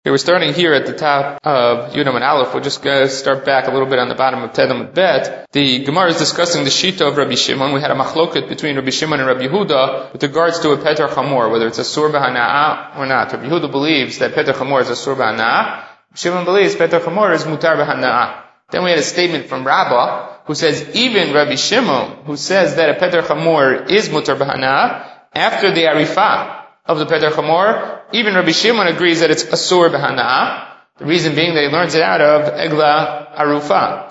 Okay, we're starting here at the top of Yudam and Aleph. We're just going to start back a little bit on the bottom of Tedam and Bet. The Gemara is discussing the Shita of Rabbi Shimon. We had a machloket between Rabbi Shimon and Rabbi Yehuda with regards to a Peter Chamor, whether it's a Sur B'Hana'ah or not. Rabbi Yehuda believes that Peter Chamor is a Sur B'Hana'ah. Shimon believes Peter Chamor is Mutar B'Hana'ah. Then we had a statement from Rabbah who says even Rabbi Shimon, who says that a Peter Chamor is Mutar B'Hana'ah, after the Arifah of the Peter Chamor, even Rabbi Shimon agrees that it's Asur B'Hana'ah. The reason being that he learns it out of Egla Arufa.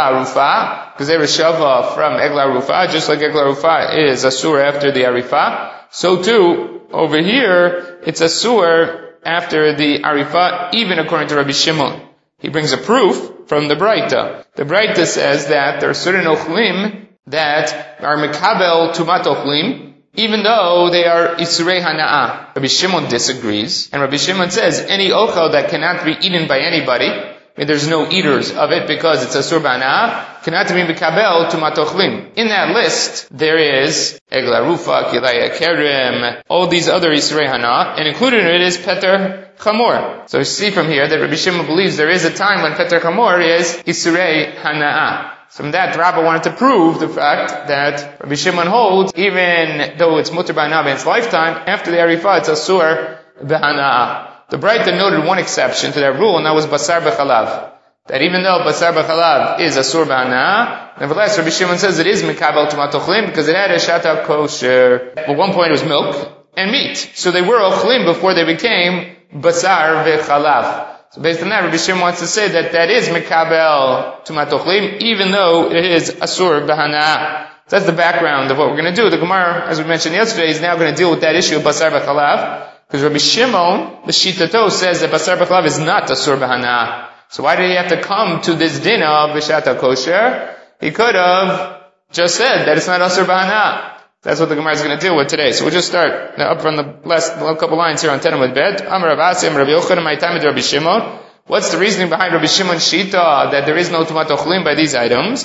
Arufa, because they were Shava from Egla Arufa, just like Egla Arufa is Asur after the Arifah. So too, over here, it's Asur after the Arifah, even according to Rabbi Shimon. He brings a proof from the Braita. The Braita says that there are certain Ochlim that are Mekabel Tumat Ochlim, even though they are Isurei Hana'ah. Rabbi Shimon disagrees, and Rabbi Shimon says any ochel that cannot be eaten by anybody, there's no eaters of it because it's Asur B'Hana'ah, cannot be Mekabel Tumat Ochlim. In that list, there is Egla Rufa, Kilaya Kerim, all these other Isurei Hana'ah, and included in it is Peter Chamor. So you see from here that Rabbi Shimon believes there is a time when Peter Chamor is Isurei Hana'ah. So from that, Rabbah wanted to prove the fact that Rabbi Shimon holds, even though it's Mutar B'Hana'ah in its lifetime, after the Arifah, it's Asur B'Hana'ah. The Braita noted one exception to that rule, and that was Basar B'Chalav. That even though Basar B'Chalav is Asur B'Hana'ah, nevertheless, Rabbi Shimon says it is Mekabel Tumat Ochlim because it had a Shata Kosher. At one point it was milk and meat. So they were Ochlim before they became Basar B'Chalav. So based on that, Rabbi Shimon wants to say that that is Mekabel Tumat Ochlim, even though it is Asur B'Hana'ah. So that's the background of what we're going to do. The Gemara, as we mentioned yesterday, is now going to deal with that issue of Basar B'Chalav, because Rabbi Shimon, the Shitato, says that Basar B'Chalav is not Asur B'Hana'ah. So why did he have to come to this din of B'Shata Kosher? He could have just said that it's not Asur B'Hana'ah. That's what the Gemara is going to deal with today. So we'll just start up from the last couple lines here on Tedam with Bet. Amar Rav Asi, Amar Rabbi Yochanan, my time with Rabbi Shimon. What's the reasoning behind Rabbi Shimon's Shita that there is no Tumat Ochlim by these items?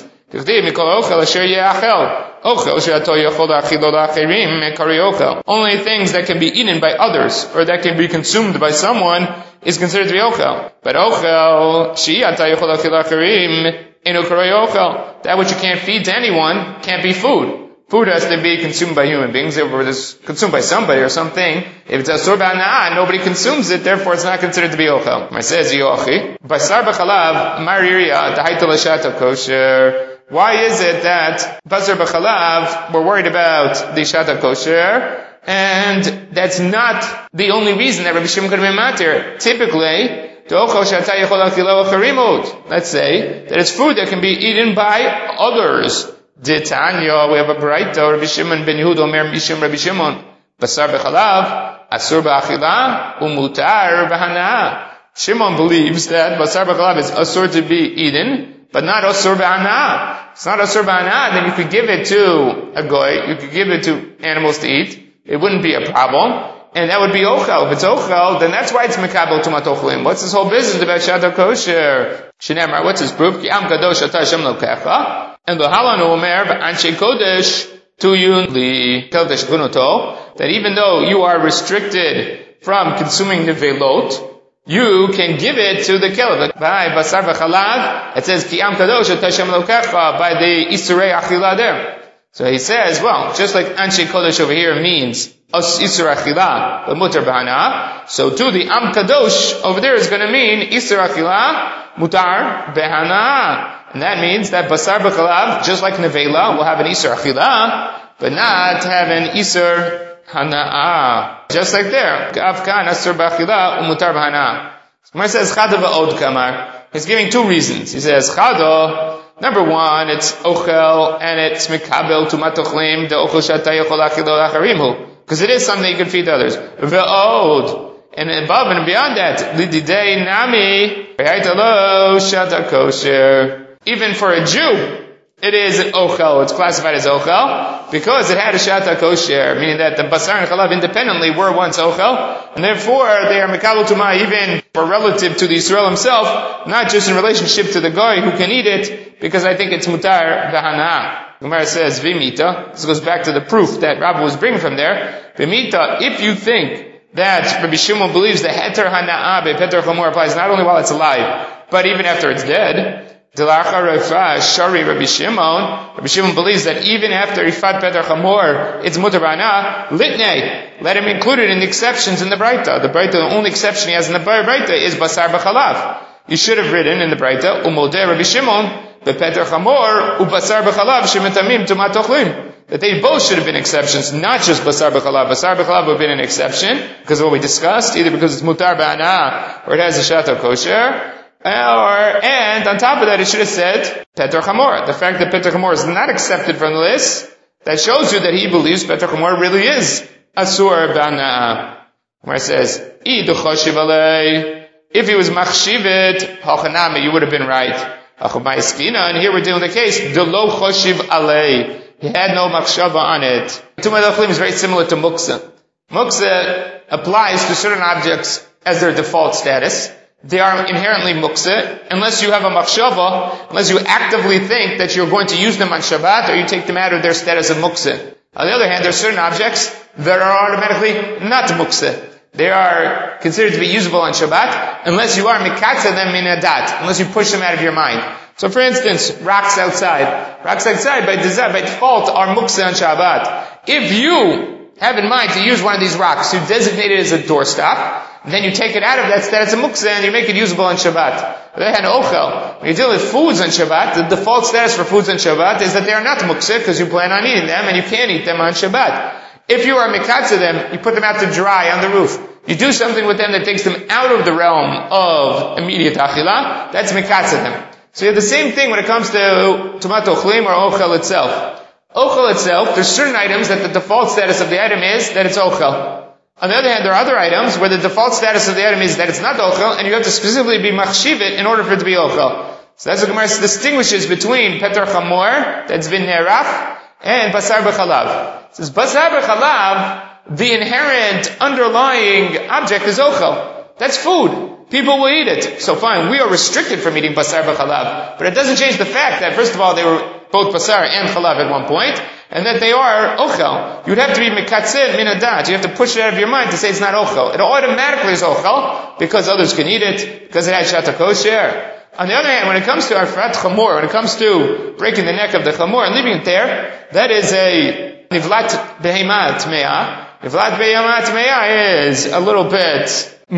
Only things that can be eaten by others, or that can be consumed by someone, is considered to be Ochel. But Ochel, that which you can't feed to anyone, can't be food. Food has to be consumed by human beings. If it's consumed by somebody or something, if it's Asur B'Hana'ah, nobody consumes it, therefore it's not considered to be Ochel. I says, Yochi, Basar B'Chalav, Mariria, Tahayta L'Shata Kosher. Why is it that Basar B'Chalav, we're worried about the Shata Kosher, and that's not the only reason that Rabbi Shimon could have been matir? Typically, let's say that it's food that can be eaten by others. D'Tanya, we have a Braita, Rabbi Shimon ben Yehuda Omer Mishum Rabbi Shimon, Basar B'Chalav, Asur B'Achila, Umutar B'Hana'ah. Shimon believes that Basar B'Chalav is Asur to be eaten, but not Asur B'Hana'ah. It's not Asur B'Hana'ah, then you could give it to a goy, you could give it to animals to eat, it wouldn't be a problem, and that would be Ochel. If it's Ochel, then that's why it's Mekabel Tumat Ochlim. What's this whole business about Shata Kosher? Shnei, what's his proof? Ki Am Kadosh Ata Hashem Lokecha. And the halanu omer b'anshe kodesh tuyun li kodesh gunoto, that even though you are restricted from consuming nevelot, you can give it to the kelev. By basar v'chalav, it says ki am kadosh et Hashem lokecha, by the isurei achila there. So he says, well, just like anshe kodesh over here means isur achila, but mutar b'hana'ah, so too the am kadosh over there is going to mean isur achila, mutar b'hana'ah. And that means that Basar B'Chalav, just like Nevela, will have an Isur Achila, but not have an Isur Hana'ah. Just like there. Ka'afkan Asur B'Achila, Umutar B'Hana'ah. When it says Chada V'Od Kamar, he's giving two reasons. He says, Chada, number one, it's Ochel, and it's Mekabel Tumat Ochlim, the Ochel Shata Yochol Achilo Acharimhu. Because it is something you can feed others. V'Od. And above and beyond that, Lididei Nami, V'Haitalo Shata Kosher. Even for a Jew, it is Ochel. It's classified as Ochel because it had a Shata Kosher, meaning that the Basar and Chalav independently were once Ochel, and therefore they are Mekabel Tumah even for relative to the Yisrael himself, not just in relationship to the guy who can eat it, because I think it's Mutar B'Hana'ah. Gemara says, V'mita. This goes back to the proof that Rabbi was bringing from there. V'mita, if you think that Rabbi Shimon believes the heter hana'ah be'peter chamor applies not only while it's alive, but even after it's dead. Shari Rabbi Shimon believes that even after Ifat Peter Chamor, it's Mutar B'Hana'ah, Litnei. Let him include it in the exceptions in the Braita. The Braita, the only exception he has in the Braita is Basar B'Chalav. You should have written in the Braita, Umodeh Rabbi Shimon, Be'Peter Chamor, U'Basar B'Chalav, Shemetamim Tumat Ochlim. That they both should have been exceptions, not just Basar B'Chalav. Basar B'Chalav would have been an exception, because of what we discussed, either because it's Mutar B'Hana'ah, or it has a Shato Kosher, and on top of that, it should have said Peter Chamor. The fact that Peter Chamor is not accepted from the list, that shows you that he believes Peter Chamor really is Asur B'Hana'ah. Where it says, if he was Machshivit, Hachanami, you would have been right. And here we're dealing with the case, Delo Choshiv Alei. He had no Machshava on it. Tumat Ochlim is very similar to Muksa. Muksa applies to certain objects as their default status. They are inherently muksa, unless you have a machshava, unless you actively think that you're going to use them on Shabbat, or you take them out of their status of muksa. On the other hand, there are certain objects that are automatically not muksa. They are considered to be usable on Shabbat, unless you are mikatza them min adat, unless you push them out of your mind. So for instance, rocks outside by default are muksa on Shabbat. If you have in mind to use one of these rocks, you designate it as a doorstop, then you take it out of that status of muksa and you make it usable on Shabbat. On the other hand, ochel, when you deal with foods on Shabbat, the default status for foods on Shabbat is that they are not muksa because you plan on eating them and you can't eat them on Shabbat. If you are mikatza them, you put them out to dry on the roof. You do something with them that takes them out of the realm of immediate achilah, that's mikatza them. So you have the same thing when it comes to tumat ochlim or ochel itself. Ochel itself, there's certain items that the default status of the item is that it's ochel. On the other hand, there are other items where the default status of the item is that it's not ochel, and you have to specifically be machshivit in order for it to be ochel. So that's what Gemara distinguishes between Peter Chamor, that's been neraf, and Basar B'Chalav. It says Basar B'Chalav, the inherent underlying object is ochel. That's food. People will eat it. So fine, we are restricted from eating Basar B'Chalav. But it doesn't change the fact that, first of all, they were both Basar and Chalav at one point, and that they are ochel. You'd have to be mikatzin min adat. You have to push it out of your mind to say it's not ochel. It automatically is ochel because others can eat it, because it has shata kosher. On the other hand, when it comes to arfat chamor, when it comes to breaking the neck of the chamor and leaving it there, that is a nivlat behema tmeah. Nivlat behema tmeah is a little bit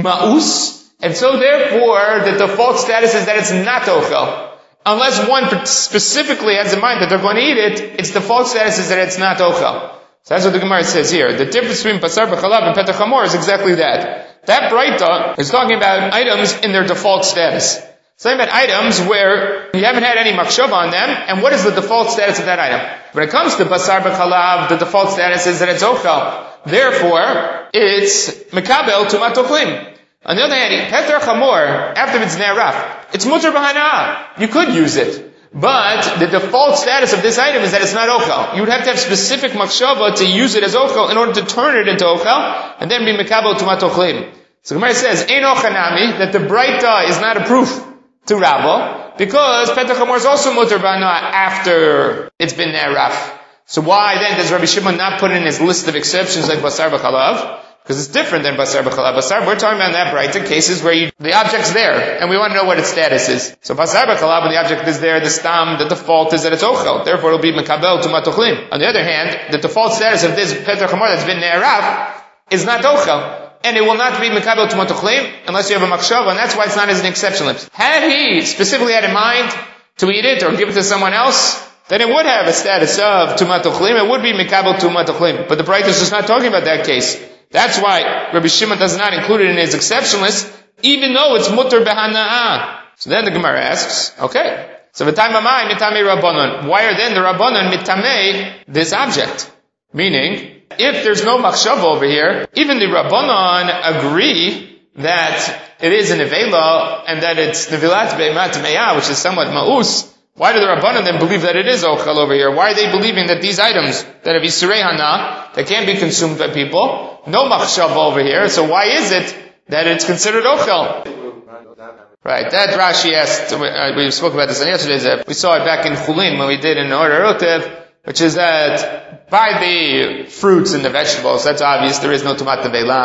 ma'us, and so therefore the default status is that it's not ochel. Unless one specifically has in mind that they're going to eat it, its default status is that it's not ochel. So that's what the Gemara says here. The difference between Basar B'Chalav and Peter Chamor is exactly that. That Braita is talking about items in their default status. It's talking about items where you haven't had any machshava on them, and what is the default status of that item? When it comes to Basar B'Chalav, the default status is that it's ochel. Therefore, it's mekabel tumat ochlim. On the other hand, Peter Chamor, after it's neraf, it's mutar b'hana'ah. You could use it. But the default status of this item is that it's not ochel. You would have to have specific machshava to use it as ochel in order to turn it into ochel, and then be mekabel tumat ochlim. So Gemara says, ein ochanami, that the Braita is not a proof to Rabba, because Peter Chamor is also mutar b'hana'ah after it's been neraf. So why then does Rabbi Shimon not put in his list of exceptions like Basar B'Chalav? Because it's different than Basar B'Chalav. Basar, we're talking about in that Braita cases where the object's there, and we want to know what its status is. So Basar B'Chalav, when the object is there, the stam, the default is that it's ochel. Therefore it'll be mekabel tumat ochlim. On the other hand, the default status of this Peter Chamor that's been ne'erav is not ochel. And it will not be mekabel tumat ochlim unless you have a machshava, and that's why it's not as an exception list. Had he specifically had in mind to eat it or give it to someone else, then it would have a status of tumat ochlim. It would be mekabel tumat ochlim. But the Braita is just not talking about that case. That's why Rabbi Shimon does not include it in his exception list, even though it's mutar b'hana'ah. So then the Gemara asks, okay, so v'tay mamai mitame rabbanon. Why are then the rabbanon mitame this object? Meaning, if there's no machshava over here, even the rabbanon agree that it is an nevela and that it's nevilat be'emat me'ah, which is somewhat ma'us. Why do the Rabbanan then believe that it is ochel over here? Why are they believing that these items that have Yisurei Hana, that can't be consumed by people, no machshava over here, so why is it that it's considered ochel? Right, that Rashi asked, we spoke about this on yesterday's, we saw it back in Chulin when we did in Order Rotev, which is that by the fruits and the vegetables, that's obvious, there is no tumat nevela.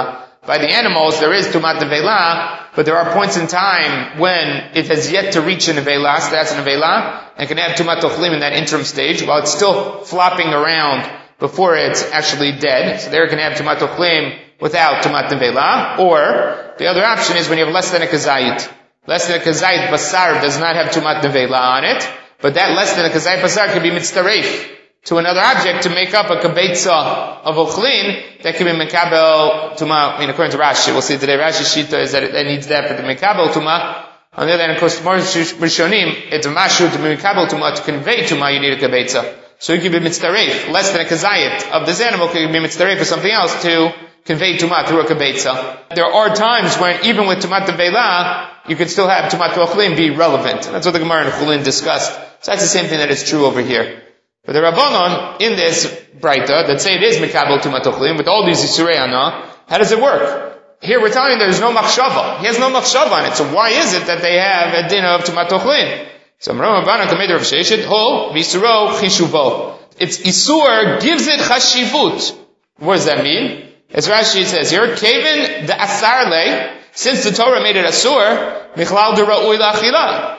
by the animals, there is tumat nevela, but there are points in time when it has yet to reach a nevela, so that's a nevela, and can have tumat tochlim in that interim stage, while it's still flopping around before it's actually dead. So there it can have tumat tochlim without tumat nevela. Or, the other option is when you have less than a kazayit. Less than a kazayit basar does not have tumat nevela on it, but that less than a kazayit basar can be mitzaref to another object to make up a kabetza of ochlin that can be mekabel tuma. According to Rashi, we'll see today Rashi's shita is that it needs that for the mekabel tuma. On the other hand, of course, more rishonim, it's a mashu to be mekabel tuma, to convey tuma, you need a kabetza. So you can be mitzaref, less than a kazayit of this animal can be mitzaref for something else to convey tuma through a kabetza. There are times when even with tumat nevela, you can still have tumat ochlin be relevant. That's what the Gemara in Chulin discussed. So that's the same thing that is true over here. But the Rabbanon, in this Braita, that say it is Mekabel Tumat Ochlim, with all these Yisurei Ana, how does it work? Here we're telling you there's no Machshava. He has no Machshava on it. So why is it that they have a din of Tumat Ochlim? So Rabbanon Kamed Rav Sheshet, Hol, Visuro, Chishuvo. It's Isur gives it Chashivut. What does that mean? As Rashi says here, Kevin the Asarle, since the Torah made it Asur, Michlal de Ra'ui La'achila.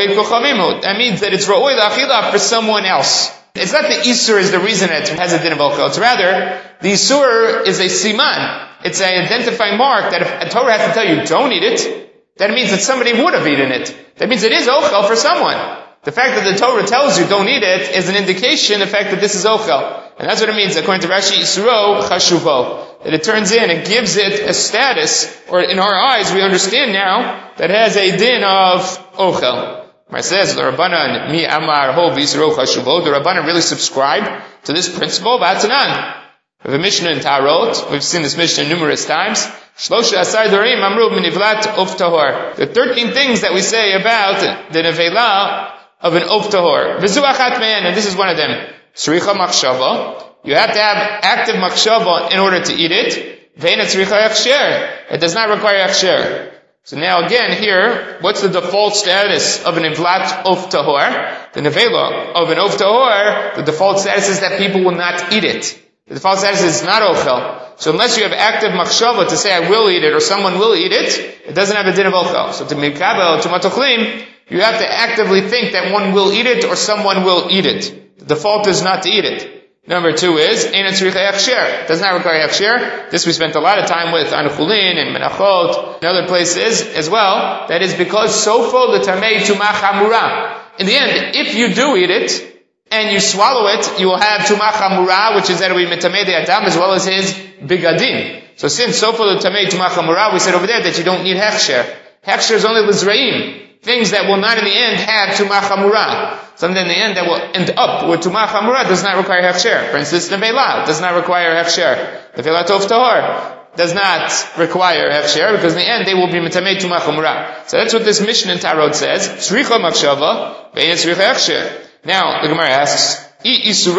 That means that it's Ra'ui La'achila for someone else. It's not the Isur is the reason it has a din of ochel. It's rather, the Isur is a siman. It's an identifying mark that if a Torah has to tell you don't eat it, that means that somebody would have eaten it. That means it is ochel for someone. The fact that the Torah tells you don't eat it is an indication, the fact that this is ochel. And that's what it means, according to Rashi, Isuro Chashuvo. That it turns in, it gives it a status, or in our eyes we understand now, that it has a din of ochel. It says, the Rabbanan, mi amar ho v'yisro chashuvo, the Rabbanan really subscribe to this principle, v'atanan. We have a Mishnah in Tarot, we've seen this Mishnah numerous times, Shlosha asar dorim amru b'nivlat of tahor. The 13 things that we say about the nevela of an of tahor. V'zu achat me'en, and this is one of them. Tzricha machshava, you have to have active machshava in order to eat it. Ve'ena tzricha achsher, it does not require achsher. So now again here, what's the default status of an ivlat of tahor? The nevela of an of tahor, the default status is that people will not eat it. The default status is not ochel. So unless you have active machshava to say I will eat it or someone will eat it, it doesn't have a din of ochel. So to mikabel, to matochlin, you have to actively think that one will eat it or someone will eat it. The default is not to eat it. Number 2 is, Eina tzricha hechsher. It does not require hechsher. This we spent a lot of time with on Chulin and Menachot and other places as well. That is because sofo l'tamei tumah chamura. In the end, if you do eat it, and you swallow it, you will have tumah chamura, which is that it will be metamei de adam, as well as his bigadim. So since sofo l'tamei tumah chamura, we said over there that you don't need hechsher. Hechsher is only l'zraim. Things that will not in the end have tumah chamura. Something in the end that will end up with tumah chamura does not require hechsher. For instance, nevela does not require hechsher. Nevela tov tahor does not require hechsher because in the end they will be metamei tumah chamura. So that's what this Mishnah in Tarot says. Tzricha machshava ve'en tzricha hechsher. Now the Gemara asks, if the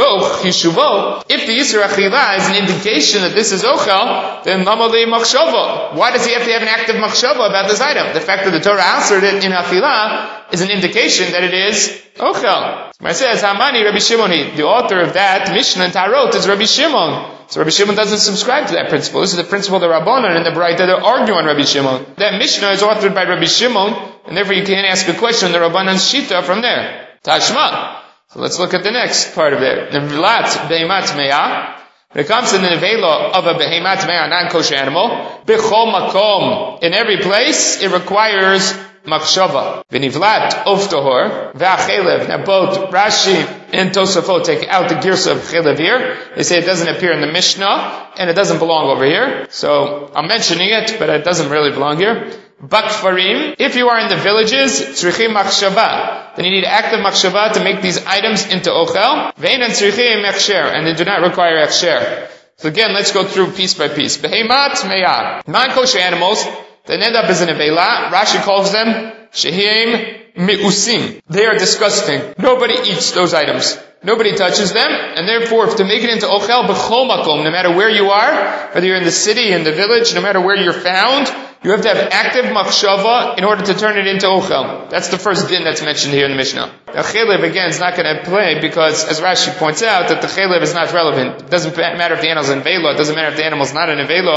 Yisur Achila is an indication that this is Ochel, then Lamalei Machshava. Why does he have to have an active Machshava about this item? The fact that the Torah answered it in Achila is an indication that it is Ochel. So it says, Hamani Rabbi Shimoni. The author of that Mishnah and Tarot is Rabbi Shimon. So Rabbi Shimon doesn't subscribe to that principle. This is the principle of the Rabbanan and the Braita that argue on Rabbi Shimon. That Mishnah is authored by Rabbi Shimon, and therefore you can't ask a question on the Rabbanan's Shita from there. Tashma. So let's look at the next part of it. Nevelat behemat me'ah. When it comes to the nevela of a behemat me'ah, non-kosher animal, bichol makom, in every place, it requires machshava. V'nivlat of tahor, v'achelev. Now both Rashi and Tosafot take out the girsa of chelev here. They say it doesn't appear in the Mishnah, and it doesn't belong over here. So I'm mentioning it, but it doesn't really belong here. Bakfarim, if you are in the villages, tzrichim machshava, then you need active machshava to make these items into ochel. Ve'enan tzrichim hechsher, and they do not require hechsher. So again, let's go through piece by piece. Behemat me'ah. Non-kosher animals that end up as an nevela, Rashi calls them shehim meusim. They are disgusting. Nobody eats those items. Nobody touches them, and therefore, to make it into ochel, b'chol makom, no matter where you are, whether you're in the city, in the village, no matter where you're found, you have to have active machshava in order to turn it into ochel. That's the first din that's mentioned here in the Mishnah. The chelev, again, is not going to play because, as Rashi points out, that the chelev is not relevant. It doesn't matter if the animal's in vela, it doesn't matter if the animal's not in a vela.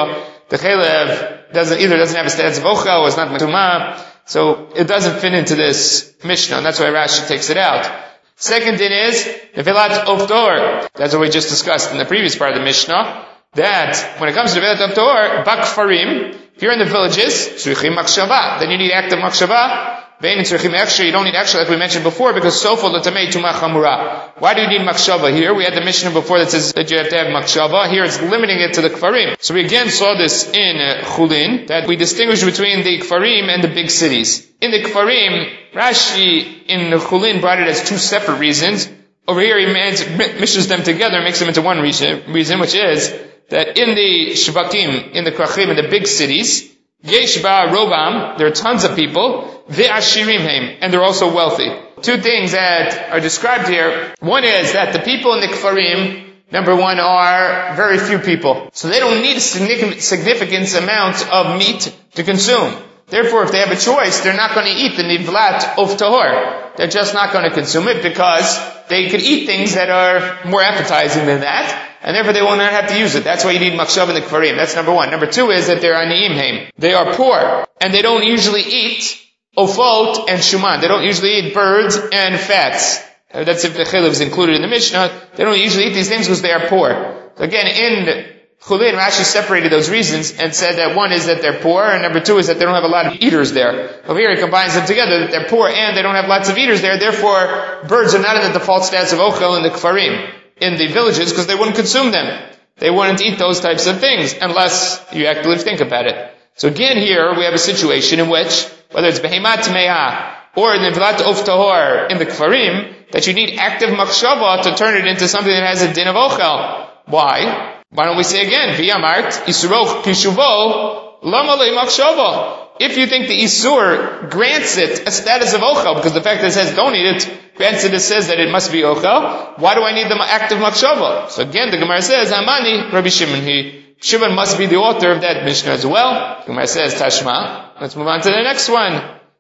The chelev doesn't have a status of ochel, or it's not matuma, so it doesn't fit into this Mishnah, and that's why Rashi takes it out. Second din is nevelat oftor. That's what we just discussed in the previous part of the Mishnah, that when it comes to nevelat oftor, bakfarim, if you're in the villages, tzrichim makshava, then you need active makshava. You don't need extra like we mentioned before, because sofo l'tamei tuma chamura. Why do you need makshava here? We had the Mishnah before that says that you have to have makshava. Here it's limiting it to the kfarim. So we again saw this in Chulin, that we distinguish between the kfarim and the big cities. In the kfarim, Rashi in Chulin brought it as two separate reasons. Over here he mishes them together and makes them into one reason, which is that in the shvakim, in the krachim, in the big cities, yesh ba robam, there are tons of people, ve'ashirim heim, and they're also wealthy. Two things that are described here. One is that the people in the kfarim, number one, are very few people. So they don't need a significant amount of meat to consume. Therefore, if they have a choice, they're not going to eat the nivlat of tahor. They're just not going to consume it because they could eat things that are more appetizing than that. And therefore they will not have to use it. That's why you need makshav in the kfarim. That's number one. Number two is that they're aniim heim. They are poor. And they don't usually eat ofot and shuman. They don't usually eat birds and fats. That's if the chelev is included in the Mishnah. They don't usually eat these things because they are poor. So again, in Chulin, Rashi separated those reasons and said that one is that they're poor, and number two is that they don't have a lot of eaters there. Over here he combines them together, that they're poor and they don't have lots of eaters there. Therefore, birds are not in the default status of ochel in the kfarim, in the villages, because they wouldn't consume them. They wouldn't eat those types of things unless you actively think about it. So again here we have a situation in which, whether it's behemat me'ah or in the v'lat of tahor in the kfarim, that you need active makshava to turn it into something that has a din of ochel. Why? Why don't we say again, v'yamart isuroch kishuvo lama le makshava. If you think the Isur grants it a status of ochel, because the fact that it says don't eat it, grants it says that it must be ochel, why do I need the active makshava? So again, the Gemara says, Amani, Rabbi Shimon, Shimon must be the author of that Mishnah as well. The Gemara says, Tashma. Let's move on to the next one.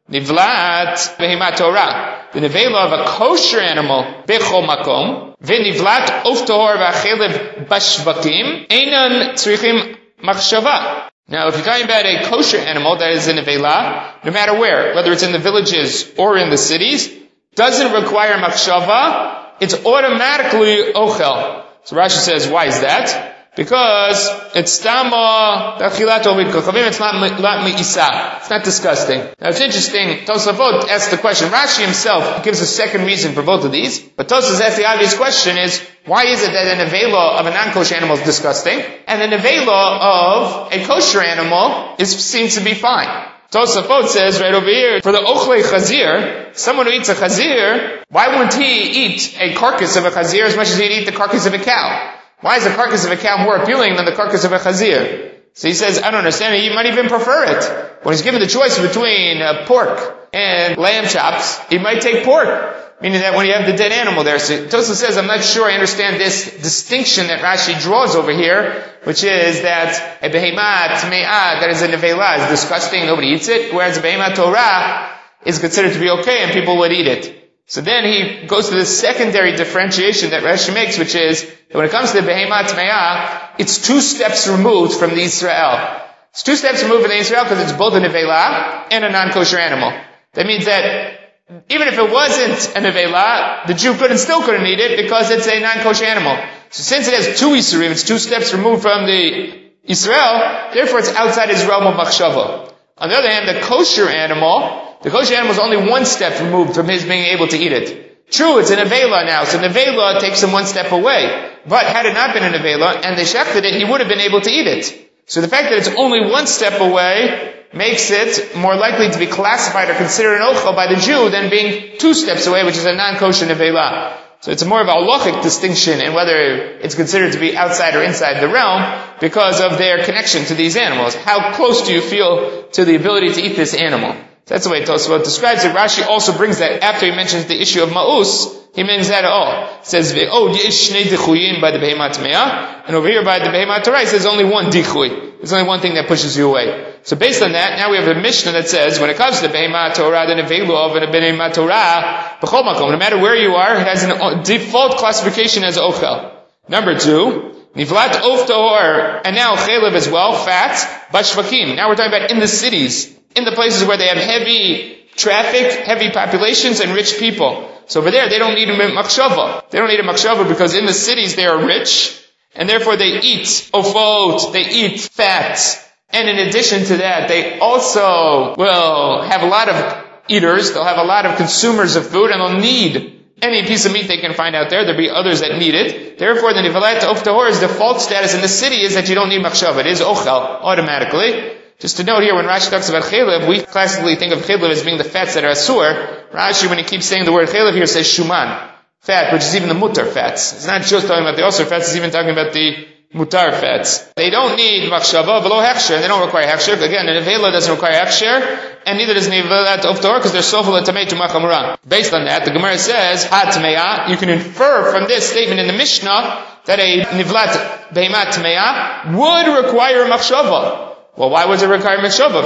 Nivlat behemat Torah. The nevela of a kosher animal, bechol makom, v'nivlat of tahor v'achelev bashvakim, einan tzrichim makshava. Now, if you're talking about a kosher animal that is in a nevela, no matter where, whether it's in the villages or in the cities, doesn't require makshava, it's automatically ochel. So Rashi says, why is that? Because it's tama dachilato with kochavim, it's not me'isa. It's not disgusting. Now it's interesting, Tosafot asks the question, Rashi himself gives a second reason for both of these, but Tosafot asks the obvious question is, why is it that a nevela of a non-kosher animal is disgusting, and the nevela of a kosher animal seems to be fine? Tosafot says right over here, for the ochle chazir, someone who eats a chazir, why wouldn't he eat a carcass of a chazir as much as he'd eat the carcass of a cow? Why is the carcass of a cow more appealing than the carcass of a chazir? So he says, I don't understand, he might even prefer it. When he's given the choice between pork and lamb chops, he might take pork. Meaning that when you have the dead animal there. So Tosafot says, I'm not sure I understand this distinction that Rashi draws over here, which is that a behemat me'ah, that is a nevela, is disgusting, nobody eats it, whereas a behemat Torah is considered to be okay and people would eat it. So then he goes to the secondary differentiation that Rashi makes, which is that when it comes to the behemat me'ah, it's 2 steps removed from the Israel. It's 2 steps removed from the Israel because it's both a nevela and a non-kosher animal. That means that even if it wasn't a nevela, the Jew still couldn't eat it because it's a non-kosher animal. So since it has 2 Isurim, it's 2 steps removed from the Israel, therefore it's outside his realm of machshava. On the other hand, the kosher animal is only 1 step removed from his being able to eat it. True, it's a nevela now, so nevela takes him 1 step away. But had it not been a nevela, and they shechted it, he would have been able to eat it. So the fact that it's only 1 step away makes it more likely to be classified or considered an ochel by the Jew than being 2 steps away, which is a non-kosher nevela. So it's more of a halachic distinction in whether it's considered to be outside or inside the realm because of their connection to these animals. How close do you feel to the ability to eat this animal? That's the way Tosafot describes it. Rashi also brings that after he mentions the issue of ma'us, he means that at all. It says, yesh shnei dichuyin by the behemat me'ah, and over here by the behemat Torah, it says only 1 dichui. There's only 1 thing that pushes you away. So based on that, now we have a Mishnah that says, when it comes to the behemat Torah, the nevelu of a behemat Torah, b'chol makom, no matter where you are, it has a default classification as ochel. Number 2, Nivlat of tahor, and now chelev as well, fat, bashvakim. Now we're talking about in the cities, in the places where they have heavy traffic, heavy populations, and rich people. So over there, they don't need a machshava. They don't need a machshava because in the cities they are rich, and therefore they eat ofot, they eat fat. And in addition to that, they also will have a lot of eaters, they'll have a lot of consumers of food, and they'll need any piece of meat they can find out there. There'll be others that need it. Therefore, the nivalat of tahor's default status in the city is that you don't need machshava. It is ochel, automatically. Just to note here, when Rashi talks about chelev, we classically think of chelev as being the fats that are asur. Rashi, when he keeps saying the word chelev here, says shuman, fat, which is even the mutar fats. It's not just talking about the osur fats, it's even talking about the mutar fats. They don't need machshava, below hechsher, and they don't require hechsher. Again, the nevela doesn't require hechsher, and neither does nivalat of tahor, because they're sofel tamei to machamura. Based on that, the Gemara says, ha tameya, you can infer from this statement in the Mishnah that a nivlat behemat tameya would require machshava. Well, why was it require machshava?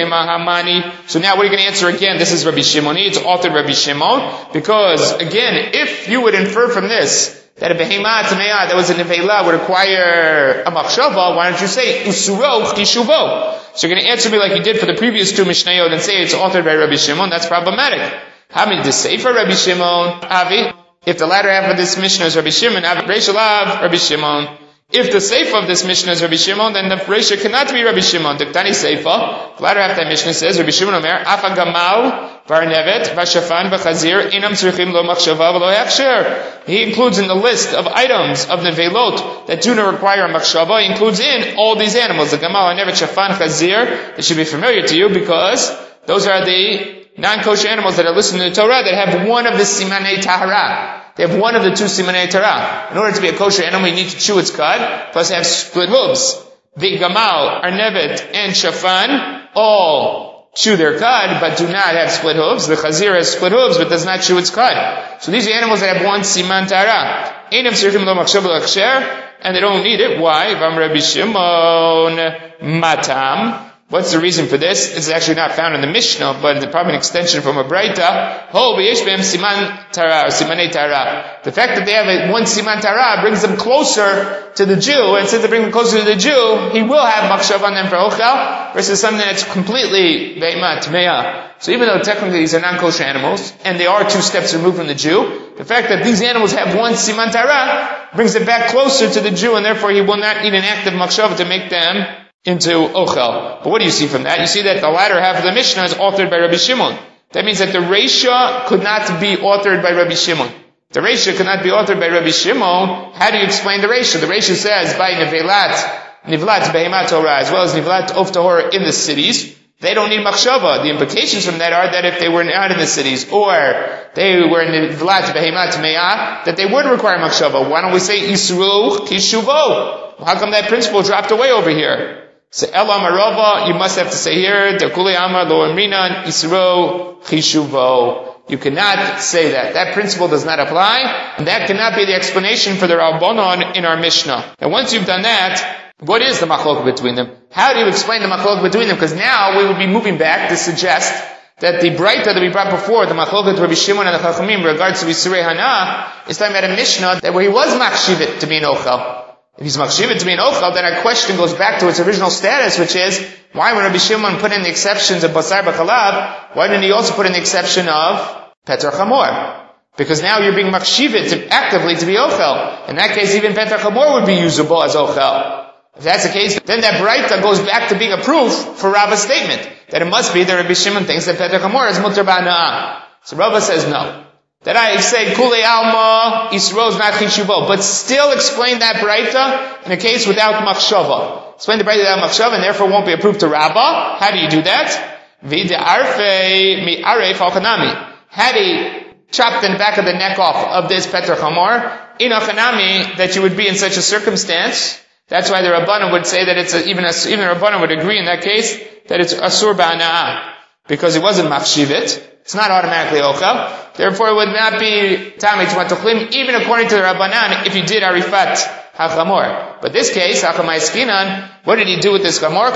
So now what are you going to answer again? This is Rabbi Shimoni, it's authored Rabbi Shimon, because again, if you would infer from this that a behemat tameya that was a nevela would require a machshava, why don't you say usuro chishuvo? So you're going to answer me like you did for the previous two Mishnayot and say it's authored by Rabbi Shimon. That's problematic. How many to say for Rabbi Shimon? Avi. If the latter half of this Mishnah is Rabbi Shimon, Avi Reishalav, Rabbi Shimon. If the Seifa of this Mishnah is Rabbi Shimon, then the Reisha cannot be Rabbi Shimon. The Tani Seifa, the latter half of that Mishnah says, Rabbi Shimon Omer, Afa Gamal, Varnevet, Vashafan, Vachazir, Inam Tzrichim Lo Machshava V'Lo Hechsher. He includes in the list of items of Nevelot that do not require a Machshava, he includes in all these animals, the Gamal, Varnevet, Shafan, Chazir, that should be familiar to you because those are the non-kosher animals that are listed in the Torah that have one of the Simanei Tahara. They have one of the two Simanei Torah. In order to be a kosher animal, you need to chew its cud, plus have split hooves. The Gamal, Arnevet, and Shafan all chew their cud, but do not have split hooves. The Chazir has split hooves, but does not chew its cud. So these are animals that have one Siman Torah. Einam Tzrichim Lo Machshava L'Hechsher, and they don't need it. Why? Vam Rabbi Shimon Matam. What's the reason for this? It's actually not found in the Mishnah, but it's probably an extension from a Braita. Ho b'yesh b'hem siman tara, or simanei tara. The fact that they have one siman tara brings them closer to the Jew, and since they bring them closer to the Jew, he will have machshav on them for ochel, versus something that's completely be'emat, me'ah. So even though technically these are non-kosher animals, and they are two steps removed from the Jew, the fact that these animals have one siman tara brings it back closer to the Jew, and therefore he will not need an active machshav to make them into ochel. But what do you see from that? You see that the latter half of the Mishnah is authored by Rabbi Shimon. That means that the Reisha could not be authored by Rabbi Shimon. The Reisha could not be authored by Rabbi Shimon. How do you explain the Reisha? The Reisha says by Nivlat Behemat Torah, as well as Nivlat of Tahor in the cities, they don't need machshava. The implications from that are that if they were not in the cities, or they were in Nivlat Behemat Me'ah, that they would require machshava. Why don't we say Isru Kishuvo? How come that principle dropped away over here? So Ela Marava, you must have to say here, Dekuli Amar Lo Amrinan Isro Chishuvo. You cannot say that. That principle does not apply, and that cannot be the explanation for the Rabbanon in our Mishnah. And once you've done that, what is the machlok between them? How do you explain the machlok between them? Because now we would be moving back to suggest that the Braita that we brought before, the machlok to Rabbi Shimon and the Chachamim, in regards to Yisrei Hana, is talking about a Mishnah that where he was machshivit to be an ochel. If he's machshivit to be an ochel, then our question goes back to its original status, which is, why when Rabbi Shimon put in the exceptions of basar b'chalav, why didn't he also put in the exception of petar chamor? Because now you're being machshivit actively to be ochel. In that case, even petar chamor would be usable as ochel. If that's the case, then that Braita goes back to being a proof for Rava's statement, that it must be that Rabbi Shimon thinks that petar chamor is mutar b'ana'ah. So Rava says no. That I say, Kulei Alma, Yisro's not Chishuvo, but still explain that Braita in a case without Machshava. Explain the Braita without Machshava, and therefore won't be approved to Rabbah. How do you do that? V'de arfe mi aref al-chanami. Had he chopped the back of the neck off of this Petar Chamor, in al-chanami, that you would be in such a circumstance. That's why the Rabbanan would say that it's even the Rabbanan would agree in that case, that it's Asur Ba'ana'ah. Because it wasn't Machshivit. It's not automatically ochel. Therefore, it would not be tamei tumat tuchlim, even according to the Rabbanan, if you did arifat hachamor. But this case, hachamai skinan, what did he do with this chamor?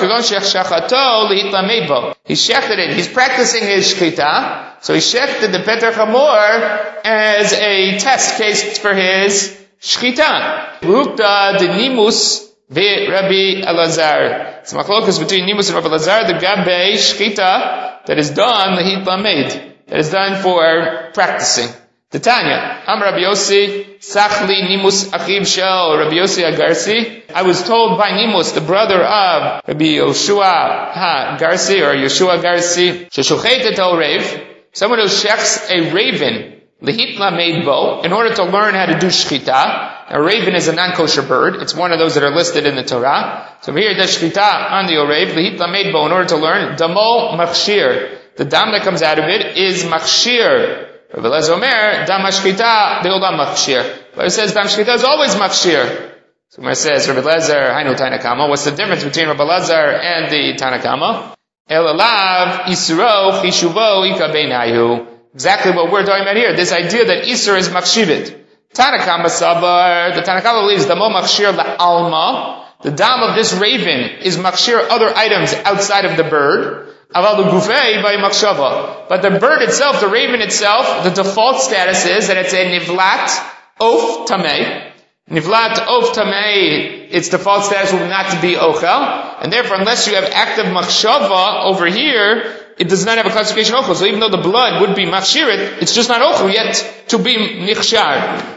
He shechted it. He's practicing his shechita, so he shechted the petar chamor as a test case for his Shchita. Rukta de Nimus ve Rabbi Elazar. It's machlokas between Nimus and Rabbi Elazar, the Gabe Shchita, that is done, Lehit Lamed, that is done for practicing. The Tanya, Am Rabbi Yossi, Sachli Nimus Achiv Shel Rabbi Yossi Agarsi. I was told by Nimus, the brother of Rabbi Yoshua Garsi, or Yoshua Garsi, Sheshuchetet El Rev, someone who shechs a raven, Lehit Lamed Bo, in order to learn how to do shchita. A raven is a non-kosher bird. It's one of those that are listed in the Torah. So here it does shchita on the orev, Lehit Lamed Bo, in order to learn. Damo Machshir. The dam that comes out of it is Machshir. Rabbi Elazar Omer, Dam Machshita, the olam Machshir. But it says Dam Shchita is always Machshir. So when it says Rabbi Elazar, Hainu Tanakama, what's the difference between Rabbi Elazar and the Tanakama? El Alav, Isro, Chishuvo, Ika Beinayu. Exactly what we're talking about here. This idea that Isra is Machshivit. Tanakama Sabar, the Tanakama believes Damo Machshir La'alma. The dam of this raven is Machshir other items outside of the bird. Aval Gufei by Machshava. But the bird itself, the raven itself, the default status is that it's a Nivlat Of Tameh. Nivlat Of Tameh, its default status will not to be Ochel. And therefore, unless you have active Machshava over here, it does not have a classification ochel. So even though the blood would be machshirit, it's just not ochel yet to be nichshar.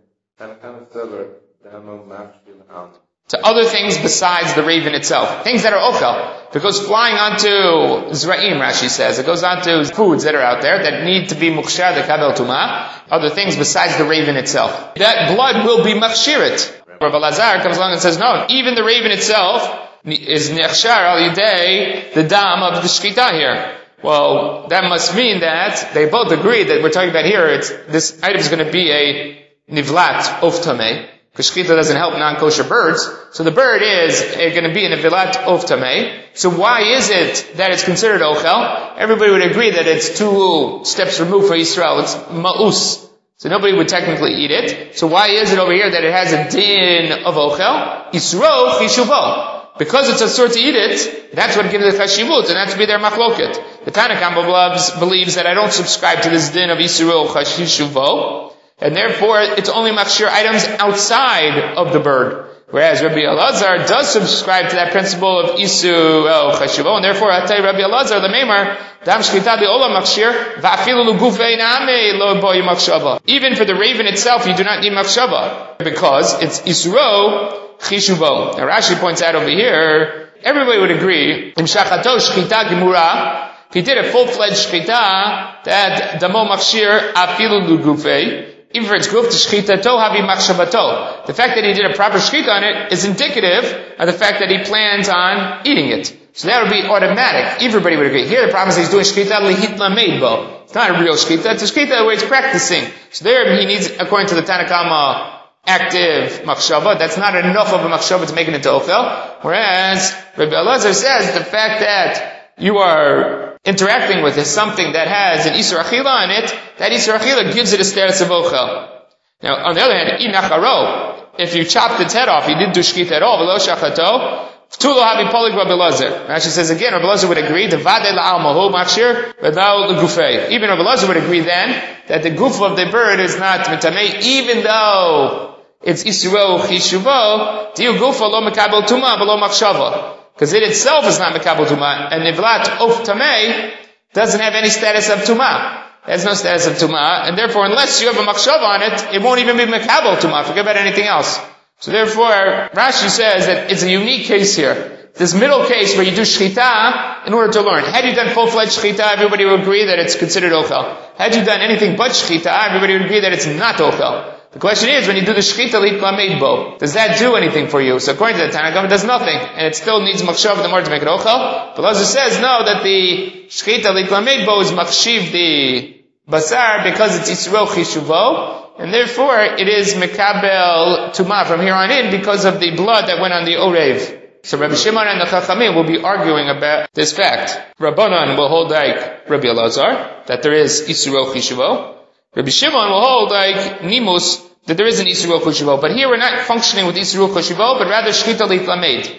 To other things besides the raven itself. Things that are ochel. If it goes flying onto Zra'im, Rashi says, it goes onto foods that are out there that need to be mukhshar, the kabel tumah, other things besides the raven itself. That blood will be machshirit. Rabbi Elazar comes along and says, no, even the raven itself is nechshar al yidei, the dam of the shchita here. Well, that must mean that they both agree that we're talking about here, this item is going to be a nivlat of tameh, because shchita doesn't help non-kosher birds. So the bird is going to be a nivlat of tameh. So why is it that it's considered ochel? Everybody would agree that it's 2 steps removed for Yisrael. It's ma'us. So nobody would technically eat it. So why is it over here that it has a din of ochel? Yisro chishuvo. Because it's a sort to eat it, that's what gives it chashivut, and that's be their machloket. The Tanakh believes that I don't subscribe to this din of Yisro chashishuvo, and therefore it's only machshir items outside of the bird. Whereas Rabbi Elazar does subscribe to that principle of Yisro chashivo, and therefore I tell you, Rabbi Elazar, the Meimar, dam shchita de olam machshir, va'afilu l'gufei na'ame lo boy machshava. Even for the raven itself, you do not need machshava, because it's Yisro Chishuvo. Now Rashi points out over here, everybody would agree, in Shachato Shchita Gemura, if he did a full-fledged Shchita, that Damo Machshir Afilu Lugufei, even for its guf to Shchita To Havi Machshavato. The fact that he did a proper Shchita on it is indicative of the fact that he plans on eating it. So that would be automatic. Everybody would agree. Here the problem is he's doing Shchita Lehit Lamed Bo. It's not a real Shchita, it's a Shchita where he's practicing. So there he needs, according to the Tanakama, active machshava. That's not enough of a machshava to make it into ochel. Whereas Rabbi Elazar says the fact that you are interacting with is something that has an Isur Achila in it, that Isur Achila gives it a status of ochel. Now, on the other hand, inacharo, if you chopped its head off, you didn't do shkita at all, v'lo shachato, Tulo havi polig Rabbi Elazar. Rashi says again, Rabbi Elazar would agree, the vade la'almahu machshir, v'dao l'gufei. Even Rabbi Elazar would agree then, that the goof of the bird is not mitamei, even though it's Isro Chishuvo, Diu Gufa lo Mekabel Tuma, below Machshava. Because it itself is not Mekabel Tuma, and Nivlat of Tameh doesn't have any status of Tuma. It has no status of Tuma, and therefore unless you have a Machshava on it, it won't even be Mekabel Tuma. Forget about anything else. So therefore, Rashi says that it's a unique case here. This middle case where you do Shchita in order to learn. Had you done full-fledged Shchita, everybody would agree that it's considered Ochel. Had you done anything but Shchita, everybody would agree that it's not Ochel. The question is, when you do the shchita l'itlamed bo, does that do anything for you? So according to the Tanakh, it does nothing, and it still needs machshav in order to make it ochel. But Elazar says no, that the shchita l'itlamed bo is machshiv the basar because it's Yisro Chishuvo, and therefore it is mekabel tuma from here on in because of the blood that went on the orev. So Rabbi Shimon and the Chachamim will be arguing about this fact. Rabbanan will hold like Rabbi Elazar, that there is Yisro Chishuvo. Rabbi Shimon will hold like Nimus, that there is an Yisro Chishuvo. But here we're not functioning with Yisro Chishuvo, but rather Shchita L'itlamed.